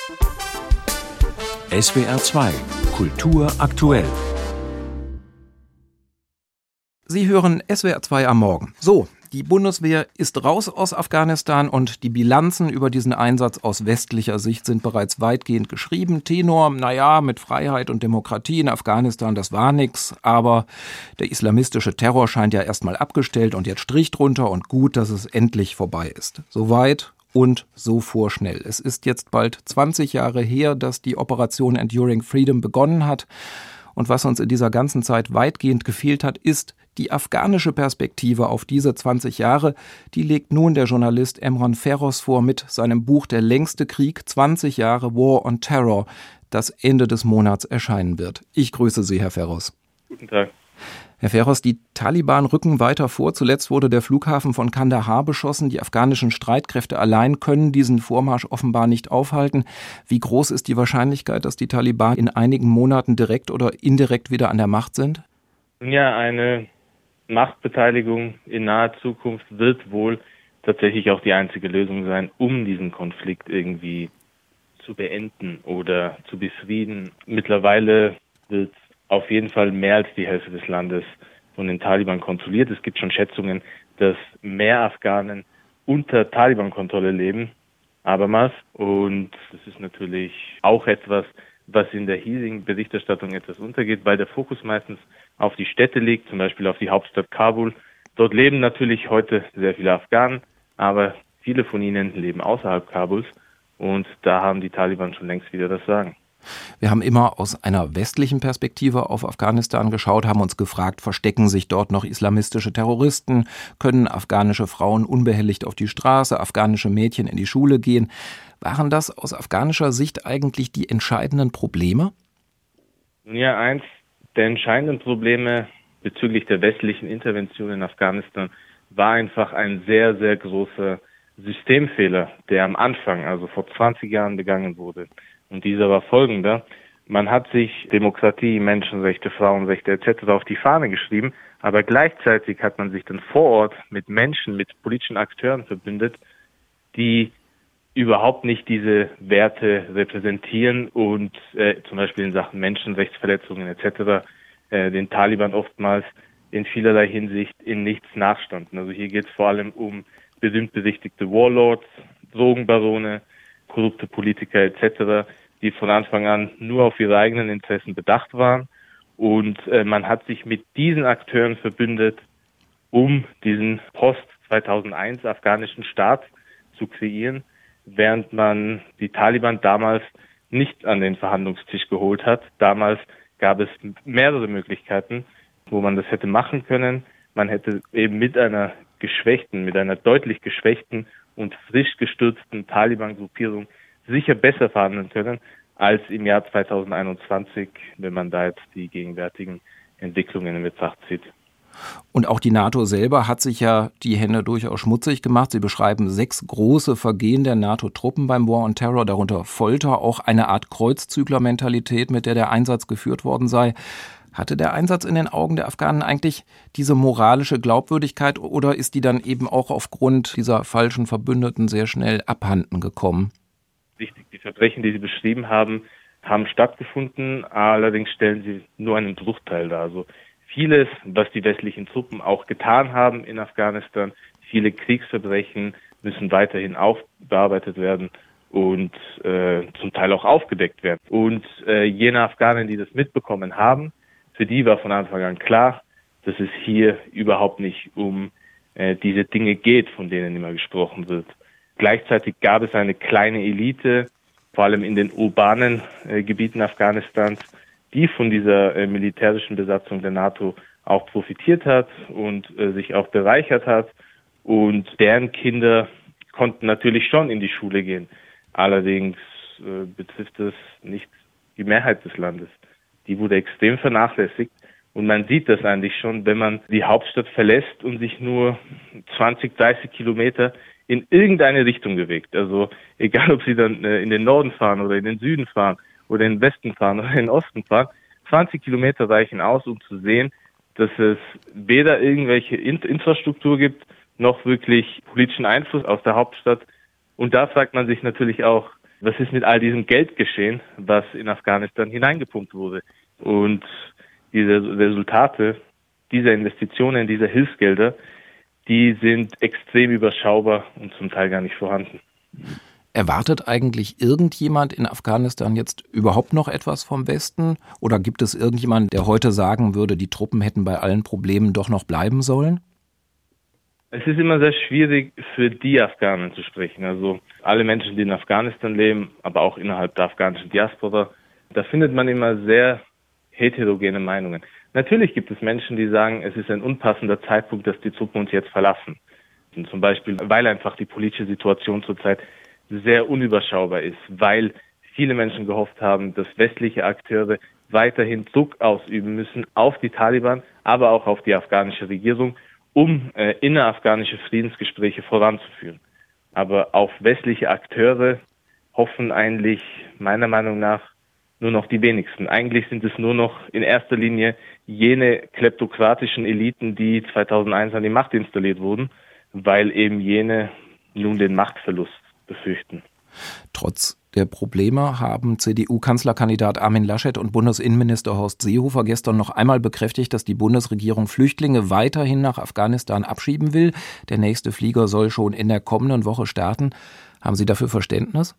SWR 2 Kultur aktuell. Sie hören SWR 2 am Morgen. So, die Bundeswehr ist raus aus Afghanistan und die Bilanzen über diesen Einsatz aus westlicher Sicht sind bereits weitgehend geschrieben. Tenor, mit Freiheit und Demokratie in Afghanistan, das war nix, aber der islamistische Terror scheint ja erstmal abgestellt und jetzt Strich drunter und gut, dass es endlich vorbei ist. Soweit und so vorschnell. Es ist jetzt bald 20 Jahre her, dass die Operation Enduring Freedom begonnen hat. Und was uns in dieser ganzen Zeit weitgehend gefehlt hat, ist die afghanische Perspektive auf diese 20 Jahre. Die legt nun der Journalist Emron Feroz vor mit seinem Buch Der längste Krieg, 20 Jahre War on Terror, das Ende des Monats erscheinen wird. Ich grüße Sie, Herr Feroz. Guten Tag. Herr Feroz, die Taliban rücken weiter vor. Zuletzt wurde der Flughafen von Kandahar beschossen. Die afghanischen Streitkräfte allein können diesen Vormarsch offenbar nicht aufhalten. Wie groß ist die Wahrscheinlichkeit, dass die Taliban in einigen Monaten direkt oder indirekt wieder an der Macht sind? Ja, eine Machtbeteiligung in naher Zukunft wird wohl tatsächlich auch die einzige Lösung sein, um diesen Konflikt irgendwie zu beenden oder zu befrieden. Mittlerweile wird auf jeden Fall mehr als die Hälfte des Landes von den Taliban kontrolliert. Es gibt schon Schätzungen, dass mehr Afghanen unter Taliban-Kontrolle leben, abermals. Und das ist natürlich auch etwas, was in der hiesigen Berichterstattung etwas untergeht, weil der Fokus meistens auf die Städte liegt, zum Beispiel auf die Hauptstadt Kabul. Dort leben natürlich heute sehr viele Afghanen, aber viele von ihnen leben außerhalb Kabuls und da haben die Taliban schon längst wieder das Sagen. Wir haben immer aus einer westlichen Perspektive auf Afghanistan geschaut, haben uns gefragt, verstecken sich dort noch islamistische Terroristen? Können afghanische Frauen unbehelligt auf die Straße, afghanische Mädchen in die Schule gehen? Waren das aus afghanischer Sicht eigentlich die entscheidenden Probleme? Ja, eins der entscheidenden Probleme bezüglich der westlichen Intervention in Afghanistan war einfach ein sehr, sehr großer Systemfehler, der am Anfang, also vor 20 Jahren begangen wurde. Und dieser war folgender: Man hat sich Demokratie, Menschenrechte, Frauenrechte etc. auf die Fahne geschrieben, aber gleichzeitig hat man sich dann vor Ort mit Menschen, mit politischen Akteuren verbündet, die überhaupt nicht diese Werte repräsentieren und zum Beispiel in Sachen Menschenrechtsverletzungen etc. Den Taliban oftmals in vielerlei Hinsicht in nichts nachstanden. Also hier geht es vor allem um berühmt berichtigte Warlords, Drogenbarone, korrupte Politiker etc., die von Anfang an nur auf ihre eigenen Interessen bedacht waren. Und man hat sich mit diesen Akteuren verbündet, um diesen Post-2001 afghanischen Staat zu kreieren, während man die Taliban damals nicht an den Verhandlungstisch geholt hat. Damals gab es mehrere Möglichkeiten, wo man das hätte machen können. Man hätte eben mit einer deutlich geschwächten und frisch gestürzten Taliban-Gruppierung sicher besser verhandeln können als im Jahr 2021, wenn man da jetzt die gegenwärtigen Entwicklungen in Betracht zieht. Und auch die NATO selber hat sich ja die Hände durchaus schmutzig gemacht. Sie beschreiben 6 große Vergehen der NATO-Truppen beim War on Terror, darunter Folter, auch eine Art Kreuzzügler-Mentalität, mit der Einsatz geführt worden sei. Hatte der Einsatz in den Augen der Afghanen eigentlich diese moralische Glaubwürdigkeit oder ist die dann eben auch aufgrund dieser falschen Verbündeten sehr schnell abhanden gekommen? Richtig, die Verbrechen, die Sie beschrieben haben, haben stattgefunden, allerdings stellen sie nur einen Bruchteil dar. Also vieles, was die westlichen Truppen auch getan haben in Afghanistan, viele Kriegsverbrechen müssen weiterhin aufbearbeitet werden und zum Teil auch aufgedeckt werden. Und jene Afghanen, die das mitbekommen haben, für die war von Anfang an klar, dass es hier überhaupt nicht um diese Dinge geht, von denen immer gesprochen wird. Gleichzeitig gab es eine kleine Elite, vor allem in den urbanen Gebieten Afghanistans, die von dieser militärischen Besatzung der NATO auch profitiert hat und sich auch bereichert hat. Und deren Kinder konnten natürlich schon in die Schule gehen. Allerdings betrifft es nicht die Mehrheit des Landes. Die wurde extrem vernachlässigt. Und man sieht das eigentlich schon, wenn man die Hauptstadt verlässt und sich nur 20, 30 Kilometer in irgendeine Richtung bewegt. Also egal, ob Sie dann in den Norden fahren oder in den Süden fahren oder in den Westen fahren oder in den Osten fahren, 20 Kilometer reichen aus, um zu sehen, dass es weder irgendwelche Infrastruktur gibt, noch wirklich politischen Einfluss aus der Hauptstadt. Und da fragt man sich natürlich auch, was ist mit all diesem Geld geschehen, was in Afghanistan hineingepumpt wurde. Und diese Resultate dieser Investitionen, dieser Hilfsgelder, die sind extrem überschaubar und zum Teil gar nicht vorhanden. Erwartet eigentlich irgendjemand in Afghanistan jetzt überhaupt noch etwas vom Westen? Oder gibt es irgendjemanden, der heute sagen würde, die Truppen hätten bei allen Problemen doch noch bleiben sollen? Es ist immer sehr schwierig für die Afghanen zu sprechen. Also alle Menschen, die in Afghanistan leben, aber auch innerhalb der afghanischen Diaspora, da findet man immer sehr heterogene Meinungen. Natürlich gibt es Menschen, die sagen, es ist ein unpassender Zeitpunkt, dass die Truppen uns jetzt verlassen. Und zum Beispiel, weil einfach die politische Situation zurzeit sehr unüberschaubar ist, weil viele Menschen gehofft haben, dass westliche Akteure weiterhin Druck ausüben müssen auf die Taliban, aber auch auf die afghanische Regierung, um innerafghanische Friedensgespräche voranzuführen. Aber auf westliche Akteure hoffen eigentlich meiner Meinung nach nur noch die wenigsten. Eigentlich sind es nur noch in erster Linie jene kleptokratischen Eliten, die 2001 an die Macht installiert wurden, weil eben jene nun den Machtverlust befürchten. Trotz der Probleme haben CDU-Kanzlerkandidat Armin Laschet und Bundesinnenminister Horst Seehofer gestern noch einmal bekräftigt, dass die Bundesregierung Flüchtlinge weiterhin nach Afghanistan abschieben will. Der nächste Flieger soll schon in der kommenden Woche starten. Haben Sie dafür Verständnis?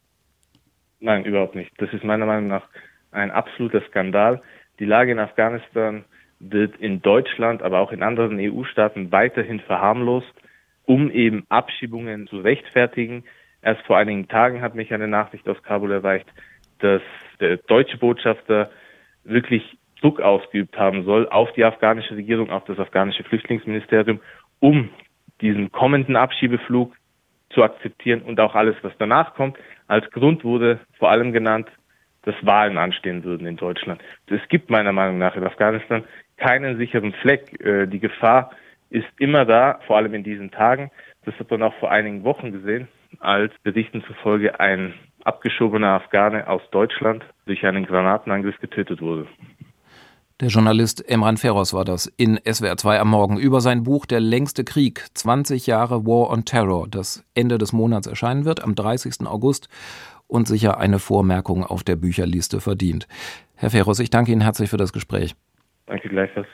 Nein, überhaupt nicht. Das ist meiner Meinung nach ein absoluter Skandal. Die Lage in Afghanistan wird in Deutschland, aber auch in anderen EU-Staaten weiterhin verharmlost, um eben Abschiebungen zu rechtfertigen. Erst vor einigen Tagen hat mich eine Nachricht aus Kabul erreicht, dass der deutsche Botschafter wirklich Druck ausgeübt haben soll auf die afghanische Regierung, auf das afghanische Flüchtlingsministerium, um diesen kommenden Abschiebeflug zu akzeptieren und auch alles, was danach kommt. Als Grund wurde vor allem genannt, dass Wahlen anstehen würden in Deutschland. Es gibt meiner Meinung nach in Afghanistan keinen sicheren Fleck. Die Gefahr ist immer da, vor allem in diesen Tagen. Das hat man auch vor einigen Wochen gesehen, als Berichten zufolge ein abgeschobener Afghane aus Deutschland durch einen Granatenangriff getötet wurde. Der Journalist Emran Feroz war das in SWR 2 am Morgen über sein Buch Der längste Krieg, 20 Jahre War on Terror, das Ende des Monats erscheinen wird, am 30. August und sicher eine Vormerkung auf der Bücherliste verdient. Herr Feroz, ich danke Ihnen herzlich für das Gespräch. Danke gleichfalls.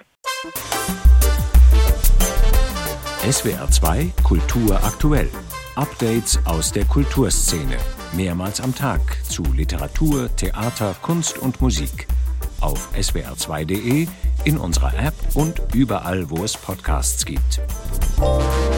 SWR 2 Kultur aktuell. Updates aus der Kulturszene. Mehrmals am Tag zu Literatur, Theater, Kunst und Musik. Auf swr2.de, in unserer App und überall, wo es Podcasts gibt.